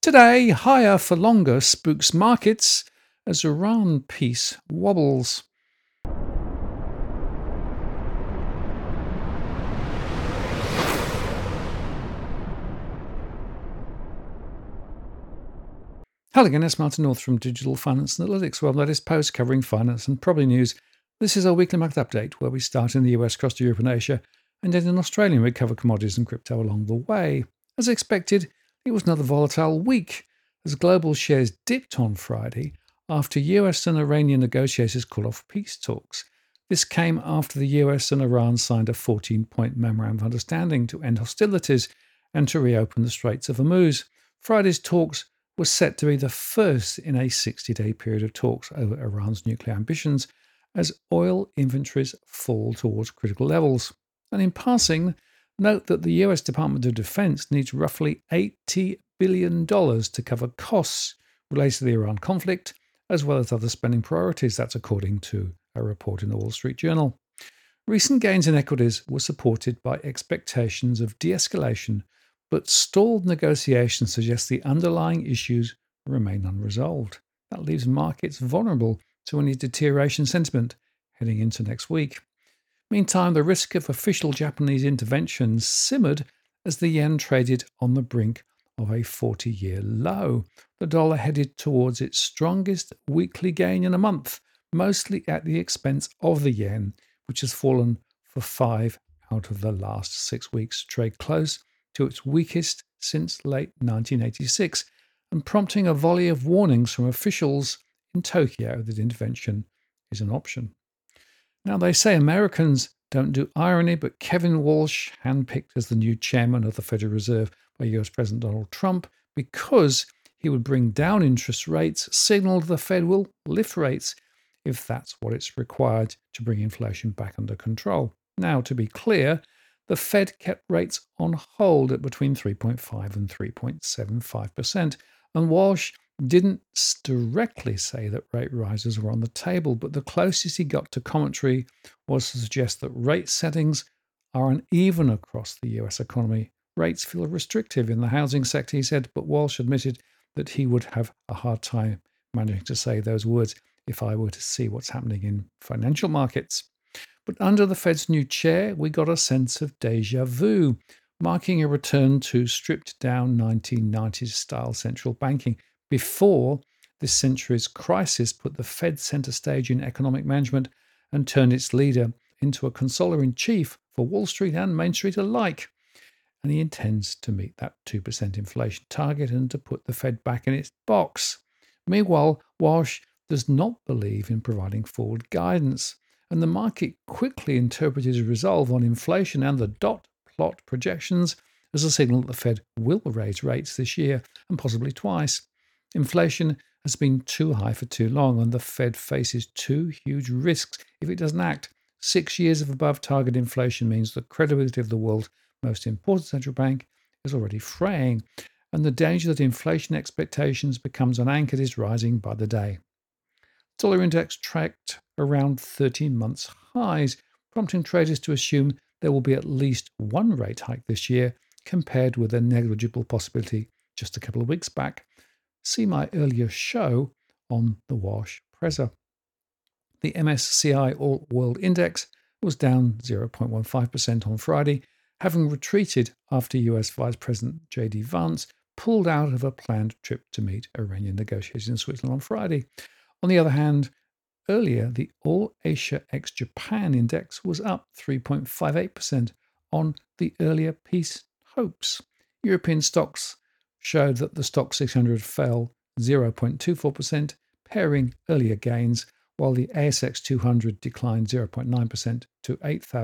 Today, higher for longer spooks markets as Iran peace wobbles. Hello again, it's Martin North from Digital Finance Analytics, world latest post covering finance and probably news. This is our weekly market update where we start in the US, across to Europe and Asia, and then in Australia we cover commodities and crypto along the way. As expected, it was another volatile week as global shares dipped on Friday after US and Iranian negotiators called off peace talks. This came after the US and Iran signed a 14-point memorandum of understanding to end hostilities and to reopen the Straits of Hormuz. Friday's talks was set to be the first in a 60-day period of talks over Iran's nuclear ambitions as oil inventories fall towards critical levels. And in passing, note that the US Department of Defense needs roughly $80 billion to cover costs related to the Iran conflict, as well as other spending priorities. That's according to a report in the Wall Street Journal. Recent gains in equities were supported by expectations of de-escalation, but stalled negotiations suggest the underlying issues remain unresolved. That leaves markets vulnerable to any deterioration sentiment heading into next week. Meantime, the risk of official Japanese intervention simmered as the yen traded on the brink of a 40-year low. The dollar headed towards its strongest weekly gain in a month, mostly at the expense of the yen, which has fallen for 5 out of the last 6 weeks to trade close to its weakest since late 1986, and prompting a volley of warnings from officials in Tokyo that intervention is an option. Now, they say Americans don't do irony, but Kevin Walsh, handpicked as the new chairman of the Federal Reserve by US President Donald Trump because he would bring down interest rates, signaled the Fed will lift rates if that's what it's required to bring inflation back under control. Now, to be clear, the Fed kept rates on hold at between 3.5 and 3.75%, and Walsh didn't directly say that rate rises were on the table, but the closest he got to commentary was to suggest that rate settings are uneven across the US economy. Rates feel restrictive in the housing sector, he said, but Walsh admitted that he would have a hard time managing to say those words if I were to see what's happening in financial markets. But under the Fed's new chair, we got a sense of déjà vu, marking a return to stripped-down 1990s-style central banking before this century's crisis put the Fed center stage in economic management and turned its leader into a consoler-in-chief for Wall Street and Main Street alike. And he intends to meet that 2% inflation target and to put the Fed back in its box. Meanwhile, Walsh does not believe in providing forward guidance, and the market quickly interpreted his resolve on inflation and the dot plot projections as a signal that the Fed will raise rates this year and possibly twice. Inflation has been too high for too long, and the Fed faces two huge risks if it doesn't act. 6 years of above target inflation means the credibility of the world's most important central bank is already fraying, and the danger that inflation expectations becomes unanchored is rising by the day. Dollar index tracked around 13 months highs, prompting traders to assume there will be at least one rate hike this year, compared with a negligible possibility just a couple of weeks back. See my earlier show on the Walsh Prezza. The MSCI All World Index was down 0.15% on Friday, having retreated after US Vice President J.D. Vance pulled out of a planned trip to meet Iranian negotiators in Switzerland on Friday. On the other hand, earlier, the All Asia ex-Japan index was up 3.58% on the earlier peace hopes. European stocks showed that the Stoxx 600 fell 0.24%, pairing earlier gains, while the ASX 200 declined 0.9% to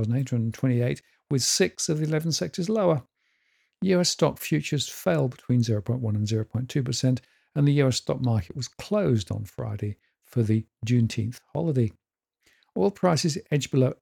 8,828, with 6 of the 11 sectors lower. US stock futures fell between 0.1 and 0.2%, and the US stock market was closed on Friday for the Juneteenth holiday. Oil prices edged below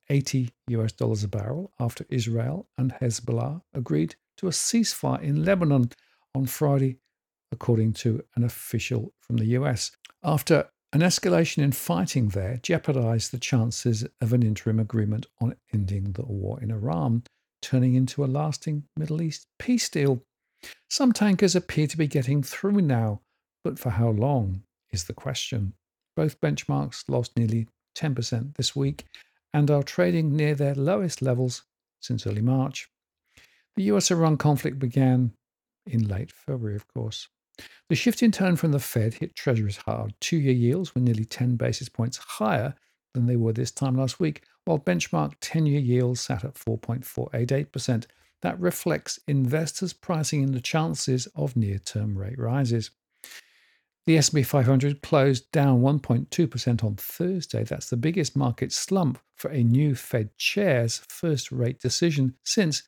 $80 a barrel after Israel and Hezbollah agreed to a ceasefire in Lebanon on Friday, according to an official from the US, after an escalation in fighting there jeopardized the chances of an interim agreement on ending the war in Iran, turning into a lasting Middle East peace deal. Some tankers appear to be getting through now, but for how long is the question. Both benchmarks lost nearly 10% this week and are trading near their lowest levels since early March. The US-Iran conflict began in late February, of course. The shift in tone from the Fed hit Treasuries hard. Two-year yields were nearly 10 basis points higher than they were this time last week, while benchmark 10-year yields sat at 4.488%. That reflects investors pricing in the chances of near-term rate rises. The S&P 500 closed down 1.2% on Thursday. That's the biggest market slump for a new Fed chair's first rate decision since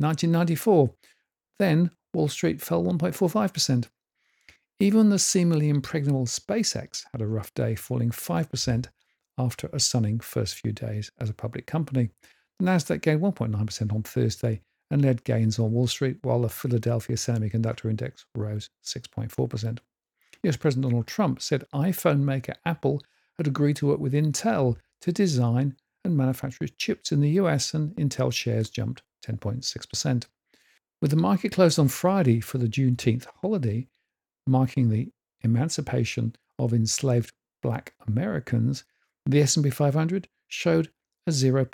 1994. Then Wall Street fell 1.45%. Even the seemingly impregnable SpaceX had a rough day, falling 5% after a stunning first few days as a public company. The Nasdaq gained 1.9% on Thursday and led gains on Wall Street, while the Philadelphia Semiconductor Index rose 6.4%. US President Donald Trump said iPhone maker Apple had agreed to work with Intel to design and manufacture chips in the US, and Intel shares jumped 10.6%. With the market closed on Friday for the Juneteenth holiday, marking the emancipation of enslaved Black Americans, the S&P 500 showed a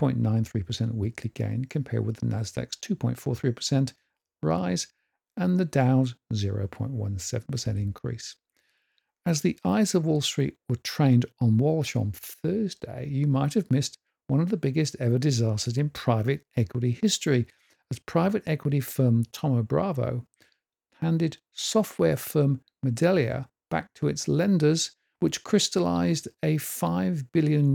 0.93% weekly gain compared with the Nasdaq's 2.43% rise and the Dow's 0.17% increase. As the eyes of Wall Street were trained on Walsh on Thursday, you might have missed one of the biggest ever disasters in private equity history, as private equity firm Thoma Bravo handed software firm Medallia back to its lenders, which crystallized a $5 billion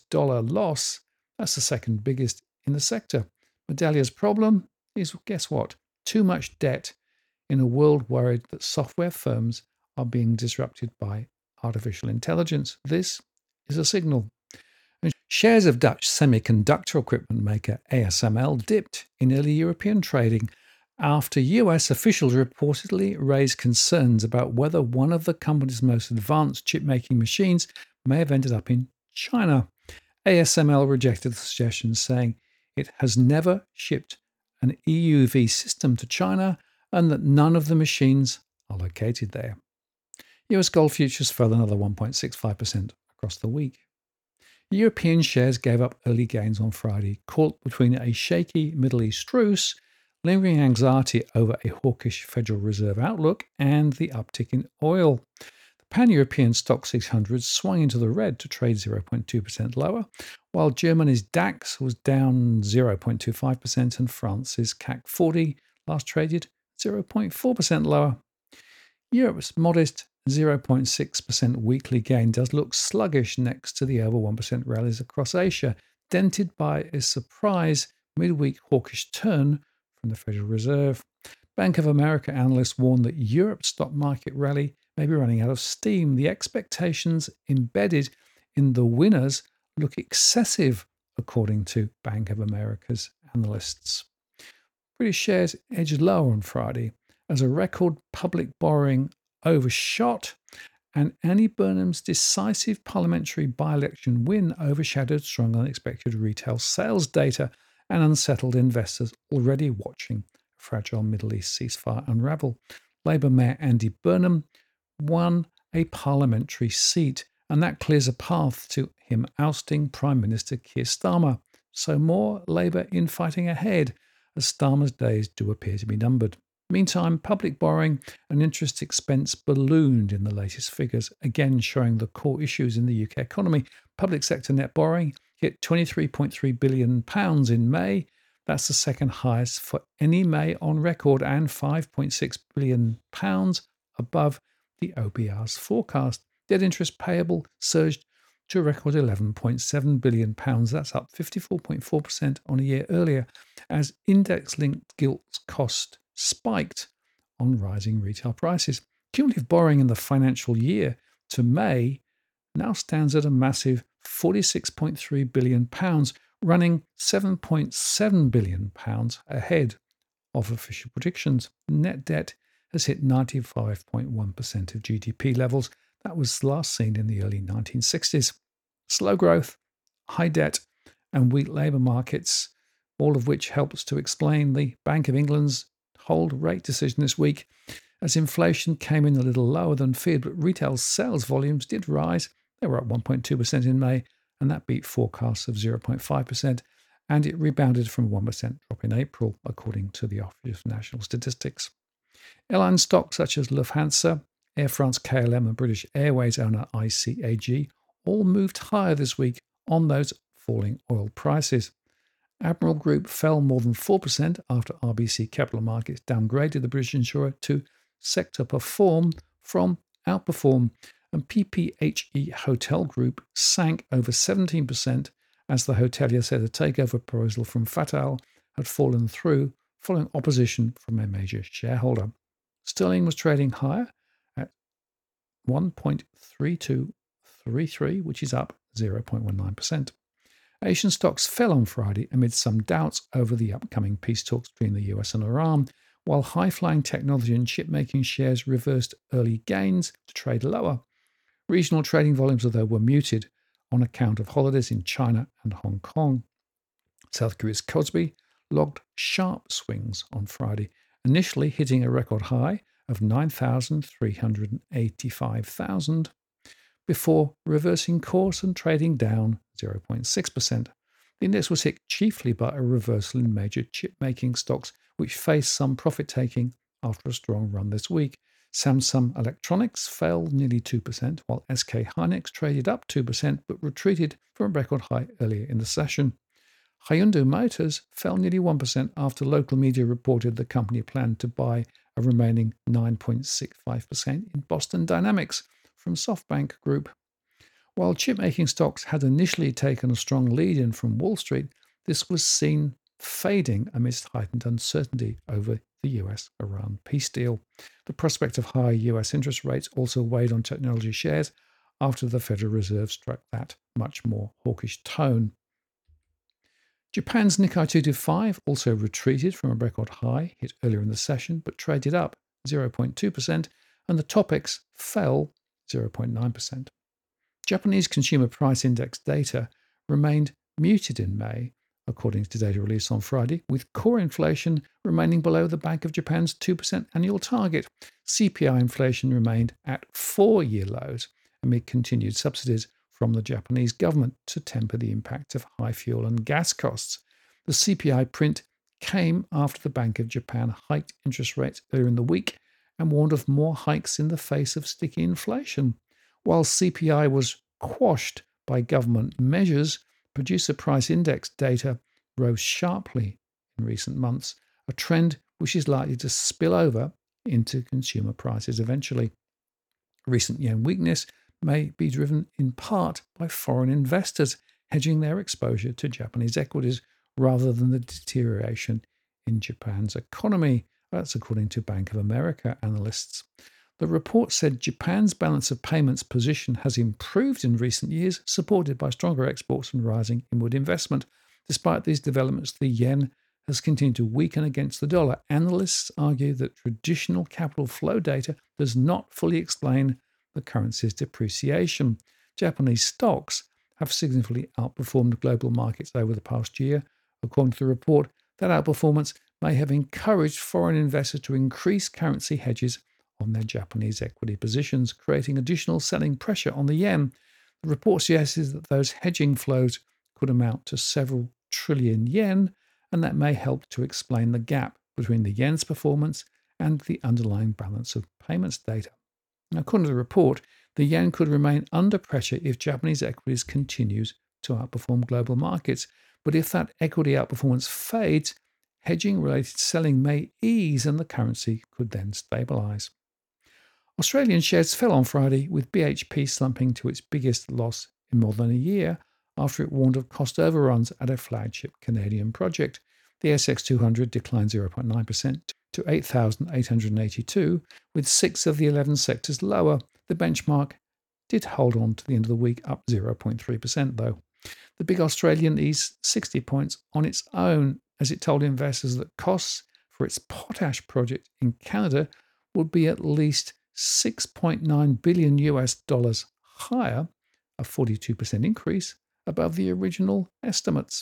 loss. That's the second biggest in the sector. Medallia's problem is, guess what? Too much debt in a world worried that software firms are being disrupted by artificial intelligence. This is a signal. And shares of Dutch semiconductor equipment maker ASML dipped in early European trading after US officials reportedly raised concerns about whether one of the company's most advanced chip-making machines may have ended up in China. ASML rejected the suggestion, saying it has never shipped an EUV system to China and that none of the machines are located there. US gold futures fell another 1.65% across the week. European shares gave up early gains on Friday, caught between a shaky Middle East truce, lingering anxiety over a hawkish Federal Reserve outlook, and the uptick in oil. The pan-European stock 600 swung into the red to trade 0.2% lower, while Germany's DAX was down 0.25% and France's CAC 40 last traded 0.4% lower. Europe's modest 0.6% weekly gain does look sluggish next to the over 1% rallies across Asia, dented by a surprise midweek hawkish turn from the Federal Reserve. Bank of America analysts warn that Europe's stock market rally may be running out of steam. The expectations embedded in the winners look excessive, according to Bank of America's analysts. British shares edged lower on Friday as a record public borrowing overshot and Annie Burnham's decisive parliamentary by-election win overshadowed strong unexpected retail sales data and unsettled investors already watching a fragile Middle East ceasefire unravel. Labour Mayor Andy Burnham won a parliamentary seat, and that clears a path to him ousting Prime Minister Keir Starmer. So more Labour infighting ahead, as Starmer's days do appear to be numbered. Meantime, public borrowing and interest expense ballooned in the latest figures, again showing the core issues in the UK economy. Public sector net borrowing hit £23.3 billion in May. That's the second highest for any May on record and £5.6 billion above the OBR's forecast. Debt interest payable surged to a record £11.7 billion. That's up 54.4% on a year earlier, as index-linked gilt cost spiked on rising retail prices. Cumulative borrowing in the financial year to May now stands at a massive £46.3 billion, running £7.7 billion ahead of official predictions. Net debt has hit 95.1% of GDP levels. That was last seen in the early 1960s. Slow growth, high debt, and weak labour markets, all of which helps to explain the Bank of England's hold rate decision this week, as inflation came in a little lower than feared, but retail sales volumes did rise. They were up 1.2% in May, and that beat forecasts of 0.5%, and it rebounded from a 1% drop in April, according to the Office of National Statistics. Airline stocks such as Lufthansa, Air France KLM, and British Airways owner ICAG all moved higher this week on those falling oil prices. Admiral Group fell more than 4% after RBC Capital Markets downgraded the British insurer to sector perform from outperform, and PPHE Hotel Group sank over 17% as the hotelier said a takeover proposal from Fattal had fallen through following opposition from a major shareholder. Sterling was trading higher at 1.3233, which is up 0.19%. Asian stocks fell on Friday amid some doubts over the upcoming peace talks between the US and Iran, while high-flying technology and chip-making shares reversed early gains to trade lower. Regional trading volumes, although, were muted on account of holidays in China and Hong Kong. South Korea's Kospi logged sharp swings on Friday, initially hitting a record high of 9,385,000 before reversing course and trading down 0.6%. The index was hit chiefly by a reversal in major chip-making stocks, which faced some profit-taking after a strong run this week. Samsung Electronics fell nearly 2%, while SK Hynix traded up 2% but retreated from a record high earlier in the session. Hyundai Motors fell nearly 1% after local media reported the company planned to buy a remaining 9.65% in Boston Dynamics from SoftBank Group. While chip-making stocks had initially taken a strong lead-in from Wall Street, this was seen fading amidst heightened uncertainty over the US-Iran peace deal. The prospect of higher US interest rates also weighed on technology shares after the Federal Reserve struck that much more hawkish tone. Japan's Nikkei 225 also retreated from a record high hit earlier in the session, but traded up 0.2%, and the Topix fell 0.9%. Japanese consumer price index data remained muted in May, according to data released on Friday, with core inflation remaining below the Bank of Japan's 2% annual target. CPI inflation remained at 4-year lows amid continued subsidies from the Japanese government to temper the impact of high fuel and gas costs. The CPI print came after the Bank of Japan hiked interest rates earlier in the week and warned of more hikes in the face of sticky inflation. While CPI was quashed by government measures, producer price index data rose sharply in recent months, a trend which is likely to spill over into consumer prices eventually. Recent yen weakness may be driven in part by foreign investors hedging their exposure to Japanese equities rather than the deterioration in Japan's economy. That's according to Bank of America analysts. The report said Japan's balance of payments position has improved in recent years, supported by stronger exports and rising inward investment. Despite these developments, the yen has continued to weaken against the dollar. Analysts argue that traditional capital flow data does not fully explain the currency's depreciation. Japanese stocks have significantly outperformed global markets over the past year. According to the report, that outperformance may have encouraged foreign investors to increase currency hedges on their Japanese equity positions, creating additional selling pressure on the yen. The report suggests that those hedging flows could amount to several trillion yen, and that may help to explain the gap between the yen's performance and the underlying balance of payments data. Now, according to the report, the yen could remain under pressure if Japanese equities continues to outperform global markets. But if that equity outperformance fades, hedging-related selling may ease and the currency could then stabilise. Australian shares fell on Friday, with BHP slumping to its biggest loss in more than a year after it warned of cost overruns at a flagship Canadian project. The ASX 200 declined 0.9% to 8,882, with 6 of the 11 sectors lower. The benchmark did hold on to the end of the week, up 0.3% though. The big Australian eased 60 points on its own as it told investors that costs for its potash project in Canada would be at least $6.9 billion higher, a 42% increase above the original estimates.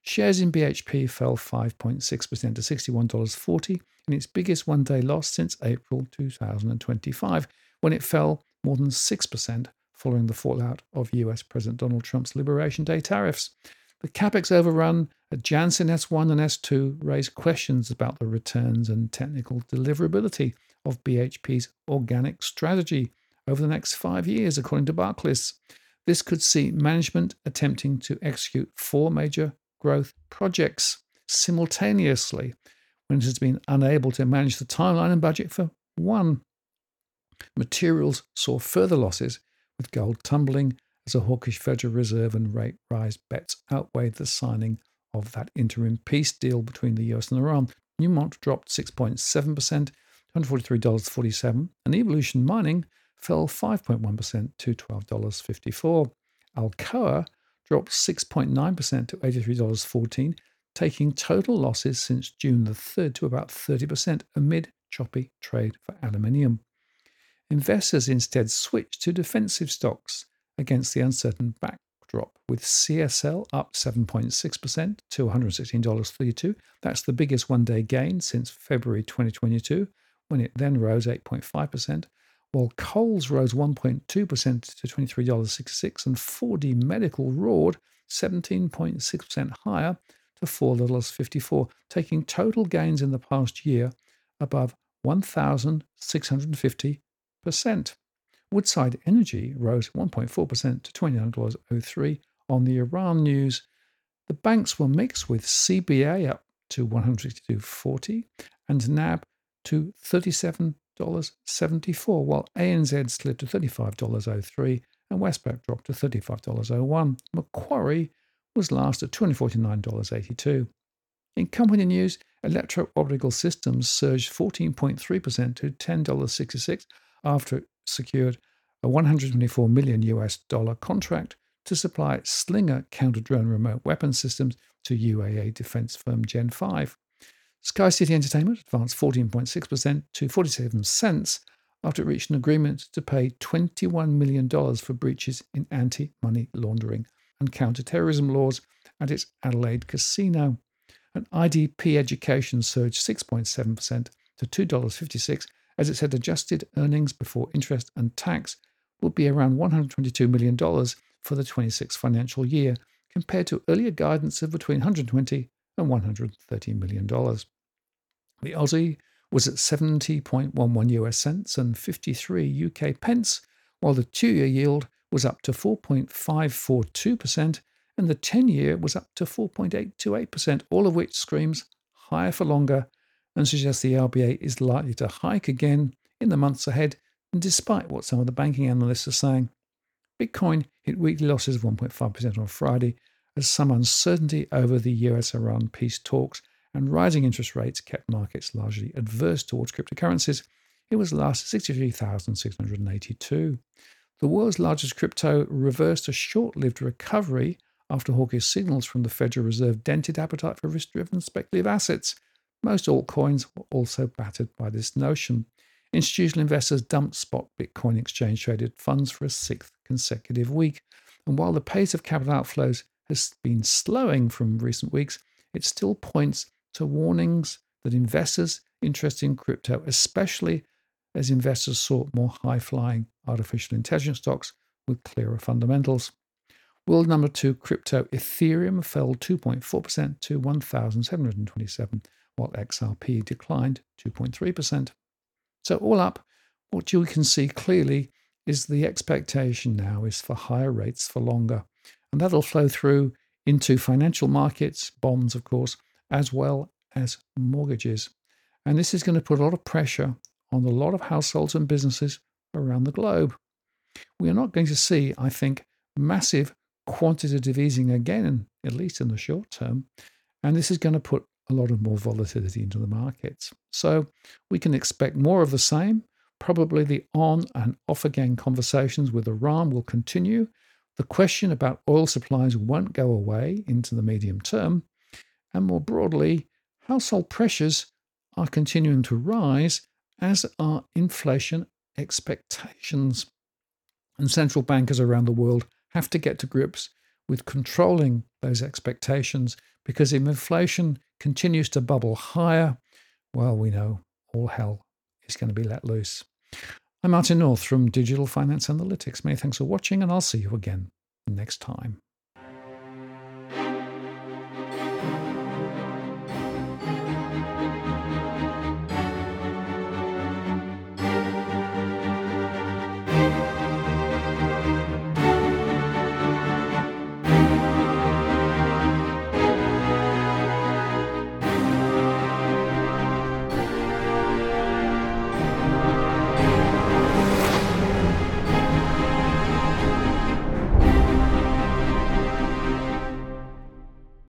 Shares in BHP fell 5.6% to $61.40 in its biggest one-day loss since April 2025, when it fell more than 6% following the fallout of US President Donald Trump's Liberation Day tariffs. The capex overrun at Jansen S1 and S2 raised questions about the returns and technical deliverability of BHP's organic strategy over the next 5 years, according to Barclays. This could see management attempting to execute 4 major growth projects simultaneously when it has been unable to manage the timeline and budget for one. Materials saw further losses, with gold tumbling as a hawkish Federal Reserve and rate rise bets outweighed the signing of that interim peace deal between the US and Iran. Newmont dropped 6.7% to $143.47, and Evolution Mining fell 5.1% to $12.54. Alcoa dropped 6.9% to $83.14, taking total losses since June the 3rd to about 30% amid choppy trade for aluminium. Investors instead switched to defensive stocks against the uncertain backdrop, with CSL up 7.6% to $116.32. That's the biggest one-day gain since February 2022, when it then rose 8.5%, while Coles rose 1.2% to $23.66, and 4D Medical roared 17.6% higher to $4.54, taking total gains in the past year above 1,650%. Woodside Energy rose 1.4% to $29.03 on the Iran news. The banks were mixed, with CBA up to $162.40 and NAB to $37.74, while ANZ slid to $35.03 and Westpac dropped to $35.01. Macquarie was last at $249.82. In company news, Electro Optical Systems surged 14.3% to $10.66 after it secured a $124 million contract to supply Slinger counter-drone remote weapon systems to UAE defense firm Gen 5. Sky City Entertainment advanced 14.6% to 47 cents after it reached an agreement to pay $21 million for breaches in anti-money laundering and counter-terrorism laws at its Adelaide casino. And IDP Education surged 6.7% to $2.56 as it said adjusted earnings before interest and tax will be around $122 million for the 26th financial year, compared to earlier guidance of between $120 and $130 million. The Aussie was at 70.11 US cents and 53 UK pence, while the 2-year yield was up to 4.542% and the 10-year was up to 4.828%, all of which screams higher for longer and suggests the RBA is likely to hike again in the months ahead, despite what some of the banking analysts are saying. Bitcoin hit weekly losses of 1.5% on Friday as some uncertainty over the US-Iran peace talks and rising interest rates kept markets largely adverse towards cryptocurrencies. It was last at 63,682. The world's largest crypto reversed a short-lived recovery after hawkish signals from the Federal Reserve dented appetite for risk-driven speculative assets. Most altcoins were also battered by this notion. Institutional investors dumped spot Bitcoin exchange-traded funds for a 6th consecutive week. And while the pace of capital outflows has been slowing from recent weeks, it still points to warnings that investors interested in crypto, especially as investors sought more high-flying artificial intelligence stocks with clearer fundamentals. World number 2 crypto Ethereum fell 2.4% to 1,727, while XRP declined 2.3%. So all up, what you can see clearly is the expectation now is for higher rates for longer. And that'll flow through into financial markets, bonds, of course, as well as mortgages. And this is going to put a lot of pressure on a lot of households and businesses around the globe. We are not going to see, I think, massive quantitative easing again, at least in the short term. And this is going to put a lot of more volatility into the markets. So we can expect more of the same. Probably the on and off again conversations with Iran will continue. The question about oil supplies won't go away into the medium term. And more broadly, household pressures are continuing to rise, as are inflation expectations. And central bankers around the world have to get to grips with controlling those expectations, because if inflation continues to bubble higher, well, we know all hell is going to be let loose. I'm Martin North from Digital Finance Analytics. Many thanks for watching, and I'll see you again next time.